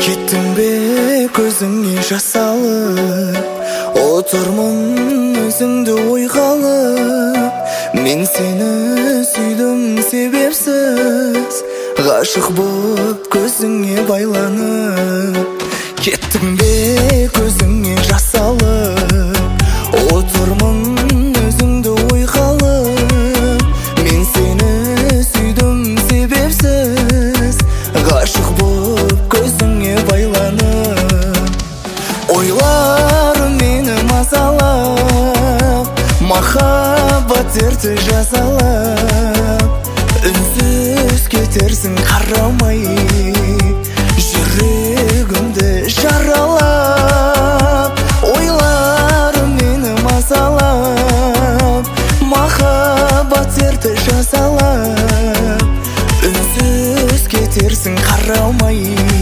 Кеттің бе көзіңе жас алып, отырмын өзіңді ойға алып. Мен сені сүйдім себепсіз, ғашық боп көзіңе байланып. Кеттің бе көзіңе жас алып, отырмын өзіңді ойға алып. Мен сені сүйдім себепсіз, ғашық боп көзіңе байланып. Ойларым мені мазалап, махаббат дерті жазалап. Үнсіз кетерсің қарамай, жүрегімді жаралап. Ойларым мені мазалап, махаббат дерті жазалап. Үнсіз кетерсің қарамай,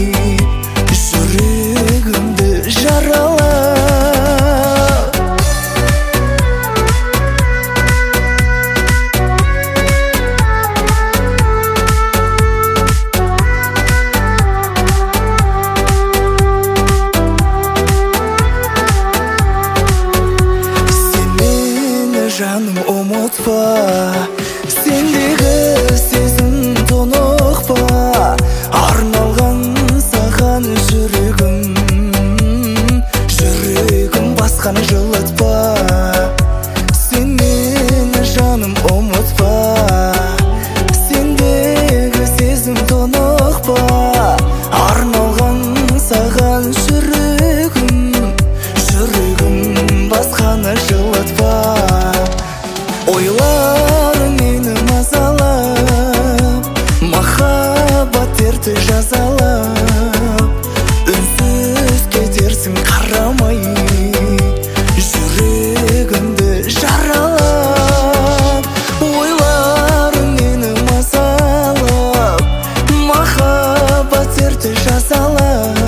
жүрегімді жаралап. Жаным ұмытпа, сендегі сезім тонықпа. Арналған саған жүрегім, жүрегім басқаны жылытпа. Сен мені жаным ұмытпа, сендегі сезім тонықпа. Арналған саған жүрегім, жүрегім басқаны жылытпа. Ойларым мені мазалап, махаббат дерті жазалап. Үнсіз кетерсің қарамай, жүрегімді жаралап. Ойларым мені мазалап, махаббат дерті жазалап.